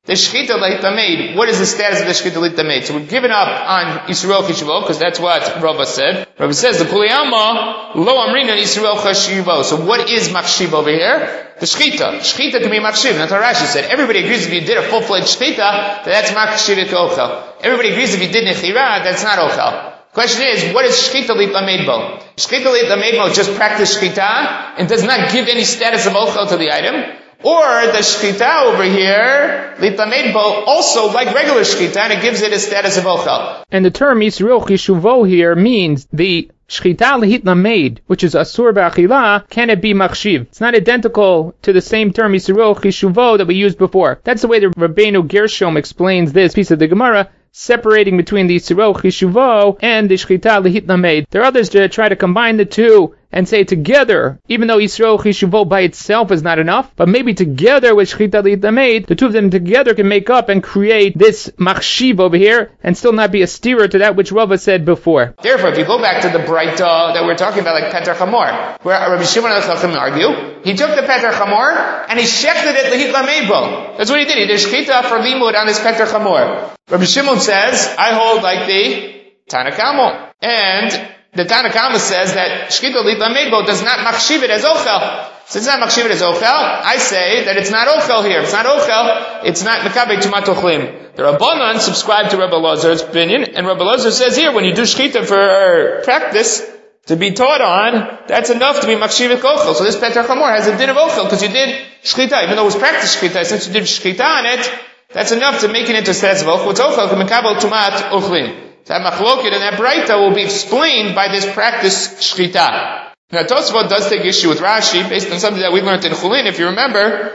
the shchita leitameid. What is the status of the shchita leitameid? So we've given up on Yisrael Chishuvo, because that's what Rava said. Rava says, the Kuliyama, lo amrina Yisrael Chishuvo. So what is machshiv over here? The shchita. Shchita can be machshiv. That's what Rashi said. Everybody agrees if you did a full-fledged shchita, that's machshiv ochel. Everybody agrees if you did nechira, that's not ochel. Question is, what is shchita litlameid bo? Shchita litlameid bo just practice shchita and does not give any status of ochel to the item. Or the shchita over here, litlameid bo, also like regular shchita, and it gives it a status of ochel. And the term Yisrael Chishuvo here means the shchita litlameid, which is asur ba'achila, can it be machshiv? It's not identical to the same term Yisrael Chishuvo that we used before. That's the way the Rabbeinu Gershom explains this piece of the Gemara, separating between the Yisrael Chishuvo and the shchita litlameid. There are others that try to combine the two and say together, even though Yisrael Chishuvo by itself is not enough, but maybe together with shchita litlameid, the two of them together can make up and create this machshiv over here, and still not be a steerer to that which Rava said before. Therefore, if you go back to the Braita that we're talking about, like Peter Chamor, where Rabbi Shimon and Chacham argue, he took the Peter Chamor and he shechted it litlameid bo. That's what he did. He did shchita for limud on his Peter Chamor. Rabbi Shimon says, I hold like the Tanakamo. And the Tanakama says that shchita litlameid bo does not machshiv it as ochel. Since it's not machshiv it as ochel, I say that it's not ochel here. If it's not ochel, it's not mekabeh tumat ochlim. The Rabbanan subscribe to Rabbi Elazar's opinion, and Rabbi Elazar says here, when you do shchita for practice, to be taught on, that's enough to be machshiv it ochel. So this Peter Chamor has a din of ochel, because you did shchita, even though it was practice shchita, since you did shchita on it, that's enough to make it into status of ochel. It's ochel, mekabeh tumat ochlim. That machloket and that braita will be explained by this practice shchita. Now Tosafot does take issue with Rashi based on something that we learned in Chulin. If you remember,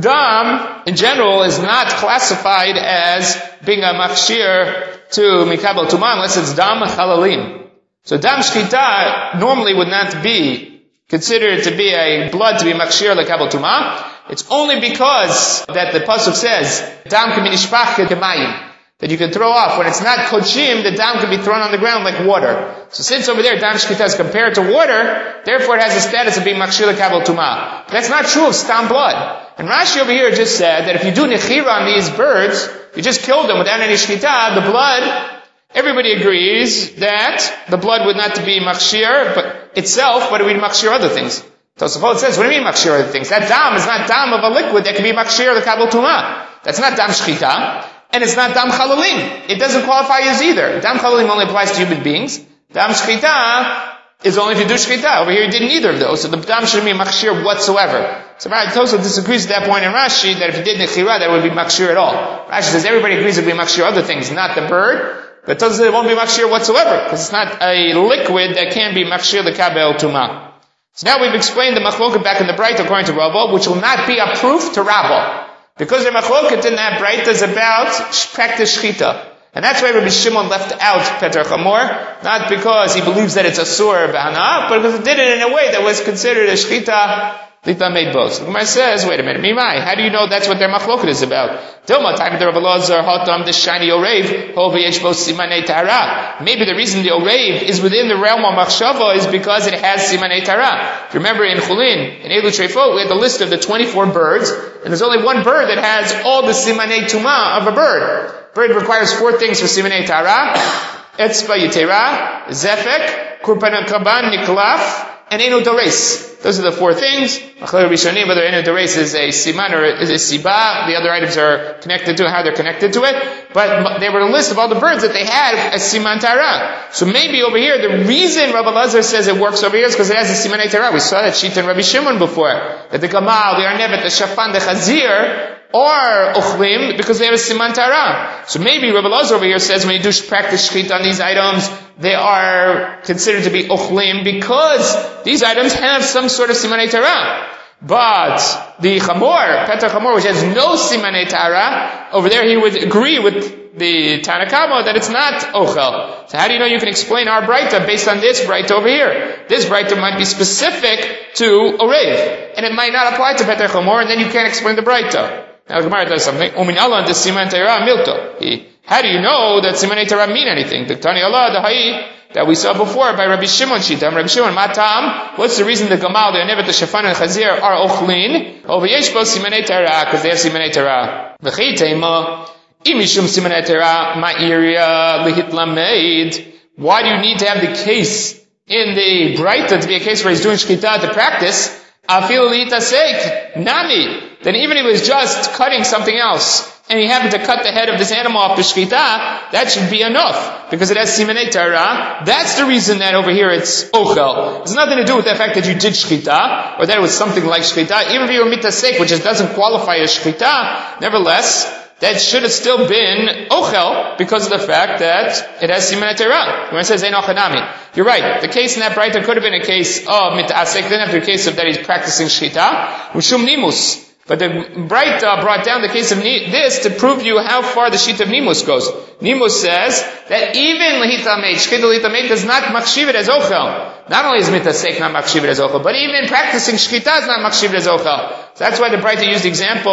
dam in general is not classified as being a machshir to mikabel tumah unless it's dam chalalim. So dam shchita normally would not be considered to be a blood to be machshir lekabel tumah. It's only because that the pasuk says dam k'minishpach kemayim, that you can throw off. When it's not kodshim, the dam can be thrown on the ground like water. So since over there dam shchita is compared to water, therefore it has a status of being machshir lekabel tumah. But that's not true of stam blood. And Rashi over here just said that if you do nechira on these birds, you just killed them without any shchita, the blood, everybody agrees that the blood would not be machshir but itself, but it would be machshir other things. Tosafot says, what do you mean machshir other things? That dam is not dam of a liquid that can be machshir lekabel tumah. That's not dam shchita. And it's not dam chalalim. It doesn't qualify as either. Dam chalalim only applies to human beings. Dam shchita is only if you do shchita. Over here you did neither of those, so the dam shouldn't be machshir whatsoever. So Tosafot disagrees with that point in Rashi, that if you did nechira, that would be machshir at all. Rashi says everybody agrees it would be machshir other things, not the bird, but Tosafot says it won't be machshir whatsoever, because it's not a liquid that can be machshir lekabel tumah. So now we've explained the machloket back in the Braita according to Rava, which will not be a proof to Rava. Because the machloket in that Braita is about practice shchita. And that's why Rabbi Shimon left out Peter Chamor, not because he believes that it's asur b'hana, but because he did it in a way that was considered a shchita litlameid bo. So the Gemara says, wait a minute, Mimai, how do you know that's what their machloket is about? Dilma, time the Rabbi Elazar, hatam, the shiny orev, hov yeshbo simanei tara. Maybe the reason the orev is within the realm of machshava is because it has simanei tara. Remember in Chulin, in Elu Treifot, we had the list of the 24 birds, and there's only one bird that has all the simanei tuma of a bird. Bird requires 4 things for simanei tara: etzba yitera, zefek, kurban kaban niklaf, and eno dores. Those are the 4 things. Whether eno dores is a siman or is a siba, the other items are connected to how they're connected to it. But they were a list of all the birds that they had as siman tara. So maybe over here, the reason Rabbi Elazar says it works over here is because it has a simanei tara. We saw that sheet in Rabbi Shimon before. That the gamal, the arnevet, the shafan, the chazir, or ochlim, because they have a siman tara. So maybe Rabbi Elazar over here says when you do practice shchita on these items, they are considered to be ochlim because these items have some sort of simanei tara. But the chamor, Peter Chamor, which has no simanei tara, over there he would agree with the Tanakama that it's not ochel. So how do you know you can explain our Braita based on this Braita over here? This Braita might be specific to orev, and it might not apply to Peter Chamor, and then you can't explain the Braita. Now the Gemara does something. Umin Allah and the siman tara milto. How do you know that simanei tara mean anything? The Tani Allah, the Hai, that we saw before by Rabbi Shimon Shita. Rabbi Shimon, Matam, what's the reason the Gamal, the Nevet, the Shafan, and Chazir are Ochlin? Over Yeshbo Simanei Tara, because they have Simanei Tara. V'chitema, Imishum Simanei Tara, Ma'iria, Lihit Lamed. Why do you need to have the case in the Braita to be a case where he's doing Shkita to practice? Afil Litasek, Nami. Then even if he was just cutting something else, and he happened to cut the head of this animal off the shkita, that should be enough, because it has simanei tara. That's the reason that over here it's ochel. It's nothing to do with the fact that you did shkita, or that it was something like shkita. Even if you were mitasek, which doesn't qualify as shkita, nevertheless, that should have still been ochel, because of the fact that it has simanei tara. When it says ein ochanami. You're right, the case in that Braita could have been a case of mitasek, didn't have to be a case of that he's practicing shkita, ushum nimus. But the Braita brought down the case of this to prove you how far the sheet of Nimus goes. Nimus says that even Lehita Meid, Shkita Lehita Meid does not machshiv it as ochel. Not only is mitasek not machshiv it as ochel, but even practicing Shkita is not machshiv it as ochel. So that's why the Braita used the example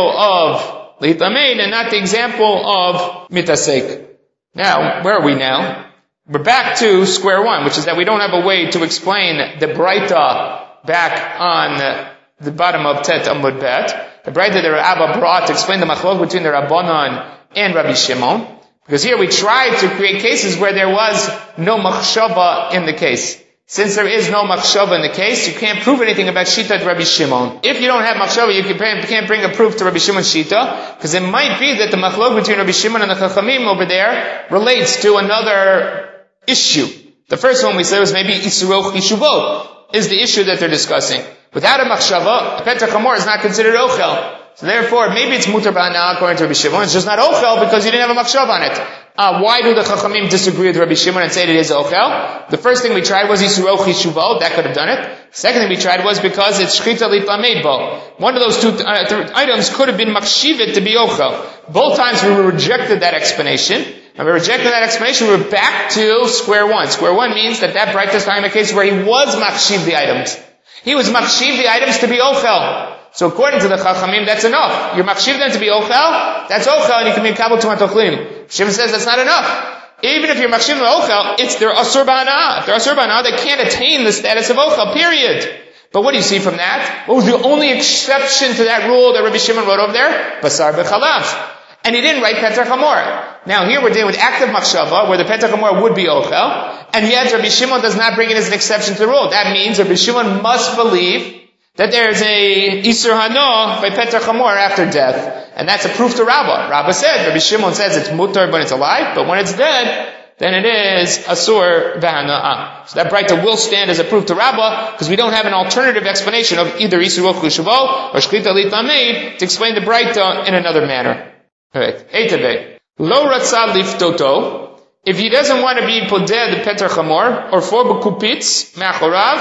of Lehita Meid and not the example of mitasek. Now, where are we now? We're back to square one, which is that we don't have a way to explain the Braita back on the bottom of Tet Amud Bet. The Braita that Rabbi brought to explain the machlok between the Rabbanan and Rabbi Shimon. Because here we tried to create cases where there was no machshava in the case. Since there is no machshava in the case, you can't prove anything about Shita Rabbi Shimon. If you don't have machshava, you can't bring a proof to Rabbi Shimon Shita, because it might be that the machlok between Rabbi Shimon and the Chachamim over there relates to another issue. The first one we said was maybe Isuroch Yishuvot is the issue that they're discussing. Without a machshava, a Petra Chamor is not considered ochel. So therefore, maybe it's mutar ba'ana according to Rabbi Shimon. It's just not ochel because you didn't have a machshava on it. Why do the Chachamim disagree with Rabbi Shimon and say that it is ochel? The first thing we tried was Yisuroch Yishuvot. That could have done it. Second thing we tried was because it's Shchita Litlamed Bo. One of those two items could have been machshivet to be ochel. Both times we rejected that explanation. And we rejected that explanation, we're back to square one. Square one means that Braita is talking about a case where he was machshiv the items. He was machshiv the items to be ochel. So according to the Chachamim, that's enough. You're machshiv them to be ochel, that's ochel, and you can be kabel tumat ochlim. Shimon says that's not enough. Even if you're machshiv them ochel, it's their asur ba'ana. If they're asur ba'ana, they can't attain the status of ochel, period. But what do you see from that? What was the only exception to that rule that Rabbi Shimon wrote over there? Basar b'chalav. And he didn't write Petra Chamor. Now here we're dealing with active machshava, where the Petra Chamor would be ochel, and yet Rabbi Shimon does not bring it as an exception to the rule. That means Rabbi Shimon must believe that there's a Isur Hano by Petra Chamor after death. And that's a proof to Rabbah. Rabbah said, Rabbi Shimon says it's mutar when it's alive, but when it's dead, then it is Asur V'Hana'ah. So that Braita will stand as a proof to Rabbah, because we don't have an alternative explanation of either Isuroch Yishuvot or Shchita Litlamed to explain the Braita in another manner. Alright, Eitaveh. Lo Ratzah Liftoto, if he doesn't want to be podeh the Petra Chamor, or for B'kupitz, Me'achorav,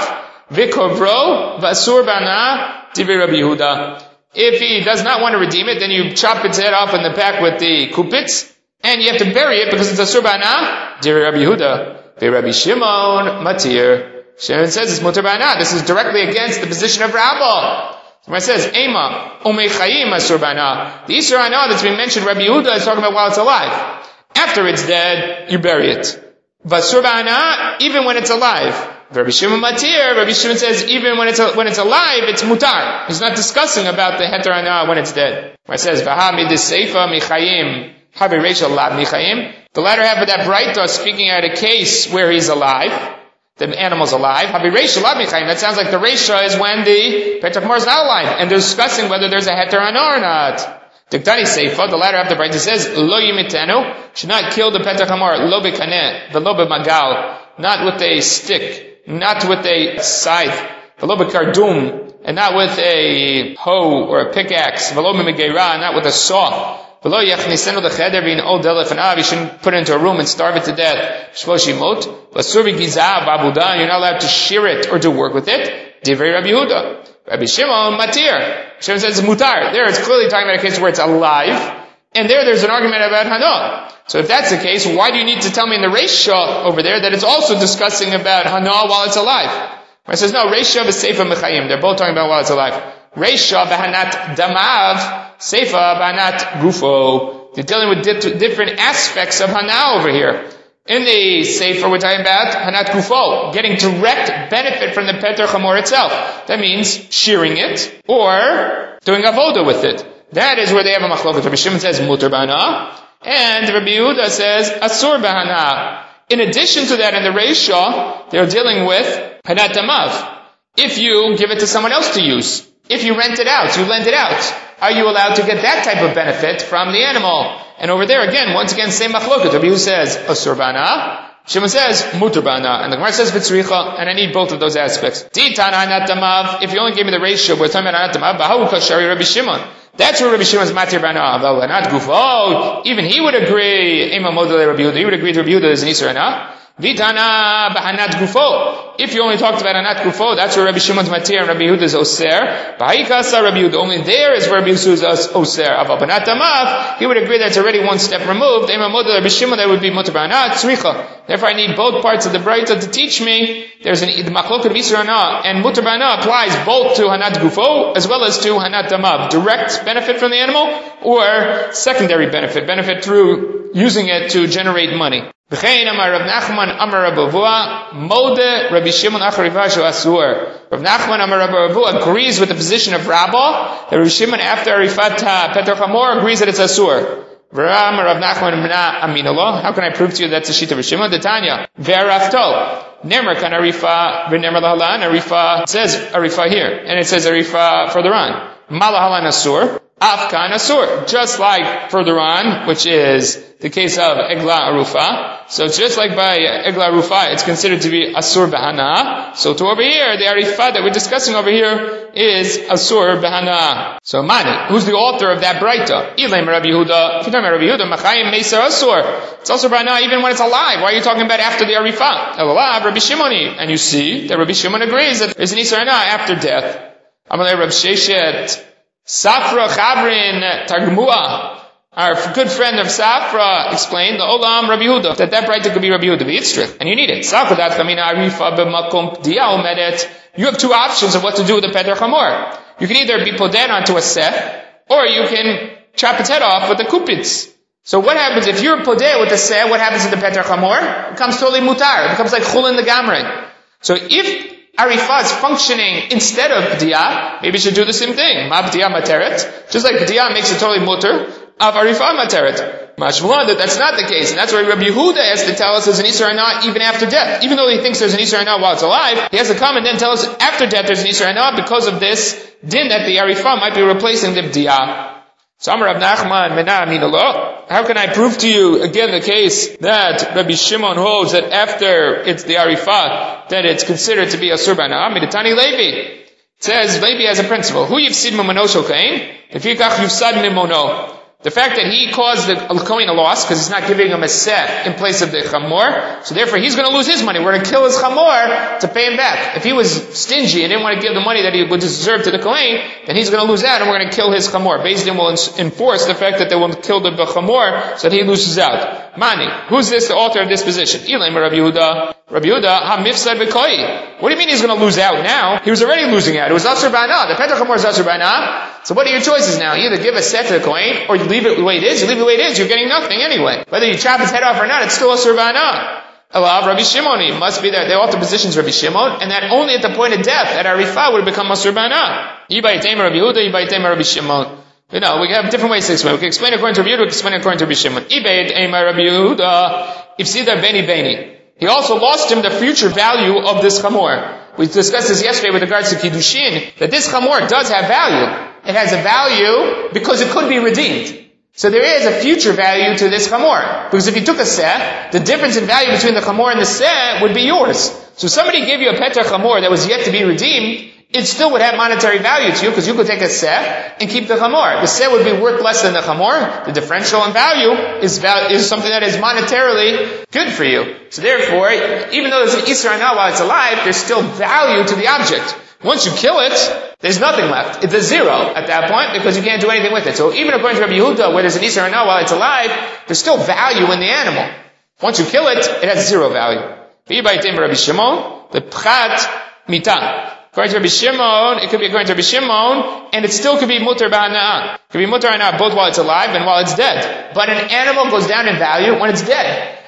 V'kovro, V'asur B'ana, Tivei Rabbi Yehuda. If he does not want to redeem it, then you chop its head off in the back with the kupitz, and you have to bury it because it's Asur B'ana, Tivei Rabbi Yehuda. V'Rabbi Rabbi Shimon, Matir. Shimon says it's Mutar B'ana. This is directly against the position of Rabbah. When it says, Ema, Omei Chayim Asur B'ana, the Isur Hana that's been mentioned, Rabbi Yehuda is talking about while it's alive. After it's dead, you bury it. V'Asur B'ana, even when it's alive. Rabbi Shimon Matir, Rabbi Shimon says, even when it's alive, it's mutar. He's not discussing about the Heter Hana when it's dead. When it says, V'ha midis Seifa Michayim, Havi Rachel Lab Michayim, the latter half of that Braita speaking at a case where he's alive. The animal's alive. That sounds like the Reisha is when the Petra Chamor is not alive, and they're discussing whether there's a Heter Hana or not. Tiktani Seifa, the latter half of the Braita says, Lo yimitenu, should not kill the Petra Chamor, lo bekaneh, v'lo b'magal, not with a stick, not with a scythe, v'lo b'kardum, and not with a hoe or a pickaxe, v'lo b'megeira, not with a saw. You shouldn't put it into a room and starve it to death. You're not allowed to shear it or to work with it. Divrei Rabbi Yehuda. Rabbi Shimon Matir. Shimon says it's mutar. There it's clearly talking about a case where it's alive. And there's an argument about Hana. So if that's the case, why do you need to tell me in the Reisha over there that it's also discussing about Hana while it's alive? It says no, Reisha v'Seifa Mechayim. They're both talking about while it's alive. Reisha v'Hanat Damav. Seifa b'anat gufo. They're dealing with different aspects of Hana over here. In the Sefer, we're talking about Hanat Gufo, getting direct benefit from the Peter Chamor itself. That means shearing it, or doing avoda with it. That is where they have a machloket. Rabbi Shimon says mutar b'hana, and Rabbi Yehuda says asur b'hana. In addition to that, in the Reisha, they're dealing with Hanat Damav. If you give it to someone else to use, if you rent it out, you lend it out, are you allowed to get that type of benefit from the animal? And over there again, once again, same machloket. Rabbi Yehuda says asur b'hana, Shimon says mutar b'hana, and the Gemara says v'tzricha, and I need both of those aspects. Ditan Hanat Damav. If you only gave me the Reisha, we're talking about Hanat Damav. B'hahu kashari Rabbi Shimon. That's where Rabbi Shimon's matir b'hana. Not gufo. Even he would agree. Ema modele Rabbi Yehuda. He would agree to Rabbi Yehuda is an isur hana. Vitana b'hanat gufo. If you only talked about hanat gufo, that's where Rabbi Shimon's matir and Rabbi Yehuda is oser. B'haikasa Rabbi Yehuda. Only there is where Rabbi Yehuda is oser. Aval b'hanat damav. He would agree that's already one step removed. Ema modele Rabbi Shimon, that would be mutar b'hanat tzricha. Therefore, I need both parts of the Braita to teach me. There's the machlok of isur hana, and mutar b'hana applies both to hanat gufo as well as to hanat damav. Direct benefit from the animal, or secondary benefit through using it to generate money. V'chein amar Rav Nachman amar Rav Avua mode Rabbi Shimon achariva shu asur. Rav Nachman amar Rav Avua agrees with the position of Rabbah that Rabbi Shimon after arifat Peter Chamor agrees that it's asur. V'ram Rav Nachman mina aminalo. How can I prove to you that's a sheet of Rabbi Shimon? The Tanya ve'arafto nemer kan arifa v'nemer lahalan arifa. It says arifa here, and it says arifa further on. Malahalan asur. Afkan asur, just like further on, which is the case of Egla Arufa. So just like by Egla Arufa, it's considered to be asur b'hana. So to over here, the Arifah that we're discussing over here is asur b'hana. So Mani, who's the author of that Braita? Ilaim Rabbi Yehuda. If you're talking about Rabbi Yehuda, Machayim Meser asur. It's asur b'hana even when it's alive. Why are you talking about after the Arifah? Elalav Rabbi Shimoni. And you see that Rabbi Shimon agrees that there's an Isur hana after death. Amalei Rabbi Sheshet. Safra Chavrin Targumua, our good friend of Safra, explained the Olam Rabbi Yehuda, that Braita could be Rabbi Yehuda V'yitzrich, and you need it. Sakudat Kamina Arifa B'makom P'diya Omedet. You have two options of what to do with the Peter Chamor. You can either be poden onto a seh, or you can chop its head off with the kupitz. So what happens if you're podeh with the seh? What happens to the Peter Chamor? It becomes totally mutar. It becomes like chulin the gamre. So if Arifah is functioning instead of B'diyah, maybe you should do the same thing. Ma B'diyah materet. Just like B'diyah makes it totally mutter, of Arifah materet. Mashmuah, that's not the case. And that's why Rabbi Yehuda has to tell us there's an Isur hana even after death. Even though he thinks there's an Isur hana while it's alive, he has to come and then tell us after death there's an Isur hana because of this din that the Arifah might be replacing the B'diyah. So Amar Rav Nachman Mena Aminallah. How can I prove to you again the case that Rabbi Shimon holds that after it's the Arifah that it's considered to be a Asur b'hana? Miditani Levi. It says Levi has a principle. Who yifsid mimono shel kain? Lefikach yufsad mimono. The fact that he caused the Kohen a loss because he's not giving him a seh in place of the chamor, so therefore he's going to lose his money. We're going to kill his chamor to pay him back. If he was stingy and didn't want to give the money that he would deserve to the Kohen, then he's going to lose out and we're going to kill his chamor. Beis Din will enforce the fact that they will kill the chamor so that he loses out. Mani, who's this, the author of this position? Ilaim Rabbi Yehuda. Rabbi Yehuda, ha-mifsad b'koi. What do you mean he's going to lose out now? He was already losing out. It was asur b'hana. The Peter Chamor is asur b'hana. So what are your choices now? You either give a set to the Kohen, or you leave it the way it is. You leave it the way it is, you're getting nothing anyway. Whether you chop his head off or not, it's still asur b'hana. Alav Rabbi Shimoni. Must be that the author positions Rabbi Shimon, and that only at the point of death, at Arifah, would become asur b'hana. Yibayitema Rabbi Yehuda, Yibayitema Rabbi Shimon. You know, we have different ways to explain. We can explain according to Rabbi Yehuda, we can explain according to Rabbi Shimon. Yibayitema Rabbi Yehuda, Ifsida Beni Beni. He also lost him the future value of this chamor. We discussed this yesterday with regards to Kiddushin, that this chamor does have value. It has a value because it could be redeemed. So there is a future value to this chamor. Because if you took a seh, the difference in value between the chamor and the seh would be yours. So if somebody gave you a peter chamor that was yet to be redeemed, it still would have monetary value to you because you could take a seh and keep the chamor. The seh would be worth less than the chamor. The differential in value is something that is monetarily good for you. So therefore, even though there's an Isra now while it's alive, there's still value to the object. Once you kill it, there's nothing left. It's a zero at that point because you can't do anything with it. So even according to Rabbi Yehuda, where there's an Isra now while it's alive, there's still value in the animal. Once you kill it, it has zero value. Rabbi Shimon, the pchat mitah. According to Rabbi Shimon, it could be according to Rabbi Shimon, and it still could be mutar b'hana'ah. It could be mutar b'hana'ah both while it's alive and while it's dead. But an animal goes down in value when it's dead.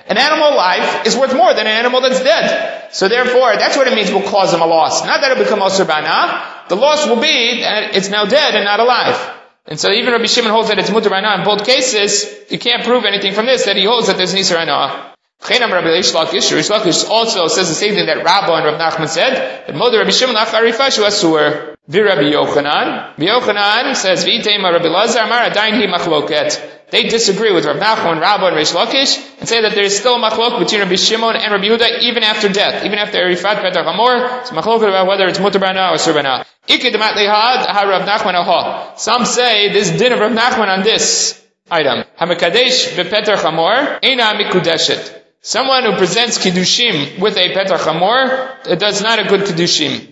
An animal life is worth more than an animal that's dead. So therefore, that's what it means will cause them a loss. Not that it'll become Asur Ba'ana. The loss will be that it's now dead and not alive. And so even Rabbi Shimon holds that it's Mutar Ba'ana in both cases. You can't prove anything from this, that he holds that there's Nisar Anah. Rish Lakish also says the same thing that Rabba and Rav Nachman said, that Moder Rabbi Shimon Acharifa Shu Asur. Rabbi Yochanan says, V'itema Rabbi Lazar Amar Adayin Hi Machloket. They disagree with Rav Nachman, Rabba, and Rish Lakish, and say that there is still a machlok between Rabbi Shimon and Rabbi Yehuda even after death, even after Arifat Petach Hamor. It's machlok about whether it's Mutar Ba'ana or Asur Ba'ana. Ikidamat Lihad Ha Rav Nachman Aha. Some say this din of Rav Nachman on this item. Hamikadesh bePetach Hamor Eina Mikudeshet. Someone who presents Kiddushim with a Petach Hamor, it does not a good Kiddushim.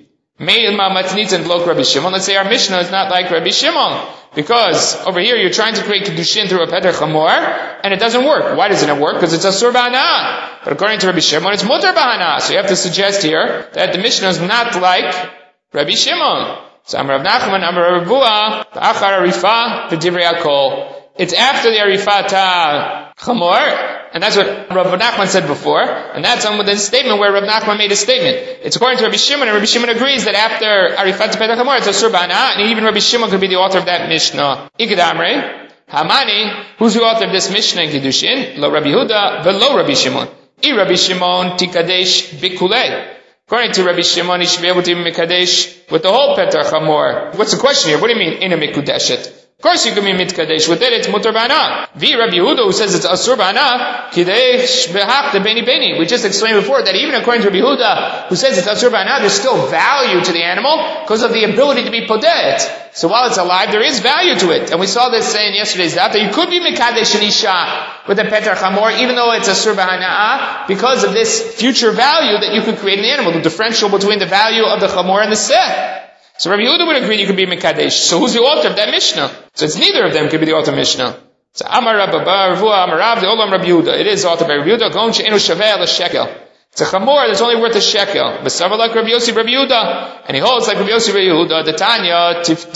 Let's say our Mishnah is not like Rabbi Shimon, because over here you're trying to create Kiddushin through a Petach Hamor, and it doesn't work. Why doesn't it work? Because it's Asur Ba'ana. But according to Rabbi Shimon, it's Mutar Ba'ana. So you have to suggest here that the Mishnah is not like Rabbi Shimon. So Amar Rav Nachman, Amar Rav Bua, Achar Arifah, V'divrei Hakol. It's after the Arifat Hamor, and that's what Rav Nachman said before, and that's on the statement where Rav Nachman made a statement. It's according to Rabbi Shimon, and Rabbi Shimon agrees that after Arifat Petach Hamor, it's Asur Ba'ana, and even Rabbi Shimon could be the author of that Mishnah. Iked Amrei, Hamani, who's the author of this Mishnah in Kiddushin? Lo Rabbi Yehuda, velo Rabbi Shimon. I Rabbi Shimon tikadesh bikulei. According to Rabbi Shimon, he should be able to be mikadesh with the whole Petach Hamor. What's the question here? What do you mean, ina mikudeshet? Of course you can be mitkadesh with it, it's Mutar Ba'ana. Vi Rabbi Yehuda, who says it's Asur Ba'ana, kidesh behach de beni beni. We just explained before that even according to Rabbi Yehuda, who says it's Asur Ba'ana, there's still value to the animal because of the ability to be podet. So while it's alive, there is value to it. And we saw this saying yesterday's daf, that you could be mikadesh an isha with a Petach Hamor, even though it's Asur Ba'ana, because of this future value that you could create in the animal, the differential between the value of the Hamor and the Seh. So Rabbi Yehuda would agree you could be Mekadesh. So who's the author of that Mishnah? So it's neither of them could be the author of Mishnah. So Amar Rabba Bar Vua Amar Rav the Olam Rabbi Yehuda. It is authored by Rabbi Yehuda. Gon she'enu shaveh al shekel. It's a chamor that's only worth a shekel. B'savar like Rabbi Yossi Rabbi Yehuda, and he holds like Rabbi Yossi Rabbi Yehuda. The Tanya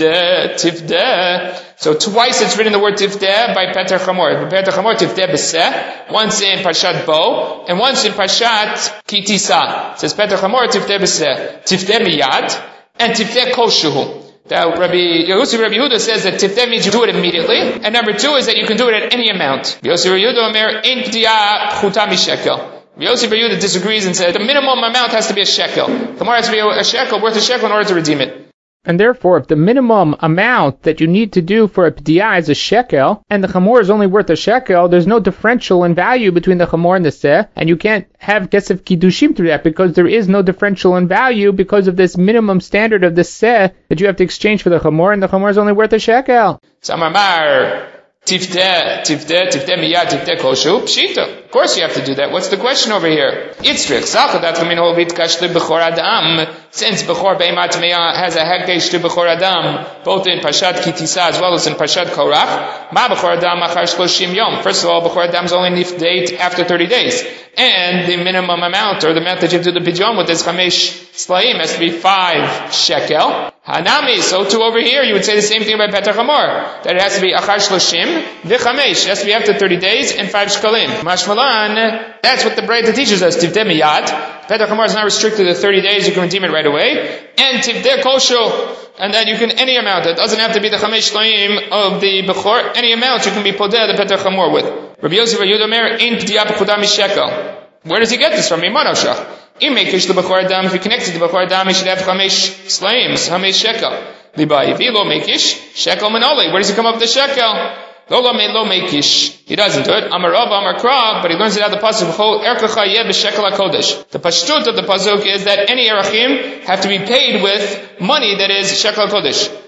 tifdeh. So twice it's written the word tifdeh by Petach Hamor. Petach Hamor tifdeh b'seh. Once in Parshat Bo, and once in Parshat Kitisa. It says Petach Hamor tifdeh b'seh. Tifdeh miyad. And tifdeh koshuhu. That Rabbi Yossi Rabbi Yehuda says that tifdeh means you do it immediately, and number two is that you can do it at any amount. Yossi Rabbi Yehuda Omer ein p'diah pchuta mishekel. Yossi Rabbi Yehuda disagrees and says the minimum amount has to be a shekel. The more has to be a shekel, worth a shekel in order to redeem it. And therefore, if the minimum amount that you need to do for a p'diyah is a shekel, and the chamor is only worth a shekel, there's no differential in value between the chamor and the seh, and you can't have kesef kiddushim through that, because there is no differential in value because of this minimum standard of the seh that you have to exchange for the chamor, and the chamor is only worth a shekel. Samamar. Tifdeh miyad, tifdeh koshu, pshita. Of course you have to do that. What's the question over here? Itzrich, zachadat min hovit kashli b'chor adam. Since b'chor be'emat me'ah has a hekesh to b'chor adam, both in Parshat Kitisa as well as in Parshat Korach, ma b'chor adam achar shloshim yom. First of all, b'chor adam is only nifdate after 30 days. And the minimum amount, or the amount that you have to do the pidyon with is chamesh slaim, has to be 5 shekel. Hanami, so too over here, you would say the same thing about Petach Hamor, that it has to be achar shloshim, v'chamesh, it has to be after 30 days, and 5 shekalim. Mashmalan, that's what the Breita teaches us, tivdeh miyad. Petach Hamor is not restricted to 30 days, you can redeem it right away. And tivdeh koshu, and then you can, any amount, it doesn't have to be the chamesh shloim of the Bechor, any amount you can be podeh the Petach Hamor with. Rabbi Yosef Rabbi Yehuda Omer, ein p'diyah b'chudam mishekel. Where does he get this from? Imanoshach. If you connect it to Bechor Adam, he should have chamesh slaims, chamesh shekel. Libai, if he lo mekish, shekel manoli. Where does he come up with the shekel? Lo mekish. He doesn't do it. Amar Rav, Amar Krav, but he learns it out of the pasuk. B'chol erkacha yeh b'shekel hakodesh. The pashtut of the pasuk is that any erachim have to be paid with money that is shekel hakodesh.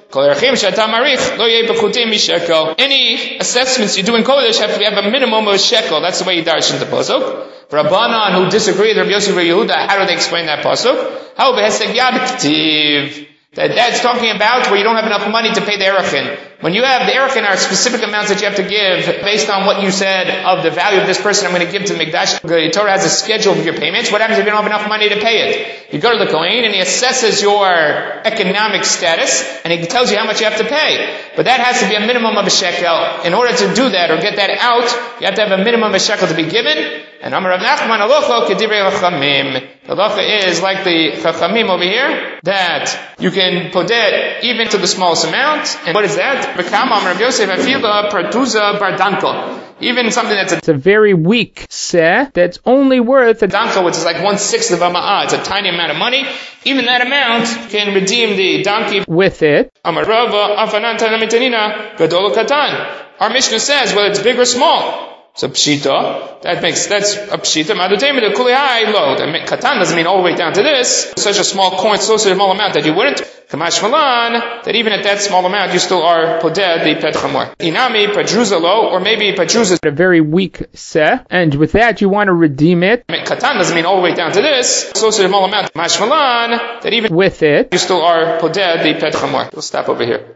Any assessments you do in Kodesh have to have a minimum of a shekel. That's the way you darshan in the pasuk. For Rabbanan who disagree with Rabbi Yossi Rabbi Yehuda, how do they explain that pasuk? How that's talking about where you don't have enough money to pay the erachin. When you have the erachin are specific amounts that you have to give based on what you said of the value of this person I'm going to give to the Mikdash. The Torah has a schedule of your payments. What happens if you don't have enough money to pay it? You go to the Kohen and he assesses your economic status and he tells you how much you have to pay. But that has to be a minimum of a shekel. In order to do that or get that out, you have to have a minimum of a shekel to be given. And Amar Rav Nachman, halacha kedivrei chachamim. The halacha is like the chachamim over here, that you can podet even to the smallest amount. And what is that? V'kama Amar Rav Yosef afila partuza bardanko. Even something that's a very weak seh, that's only worth a danko, which is like 1/6 of a ma'ah. It's a tiny amount of money. Even that amount can redeem the donkey with it. Amar Rava afanan tanamitanina gadol katan. Our Mishnah says whether it's big or small. So pshita, that's a pshita. Madutema kulihai lo. Katan doesn't mean all the way down to this. Such a small coin, so small amount that you wouldn't. Kamash malan, that even at that small amount you still are poded the pet chamor. Inami padruza lo, or maybe padruza is a very weak seh, and with that you want to redeem it. Katan doesn't mean all the way down to this. So small amount. Kamash malan, that even with it you still are poded the pet chamor. We'll stop over here.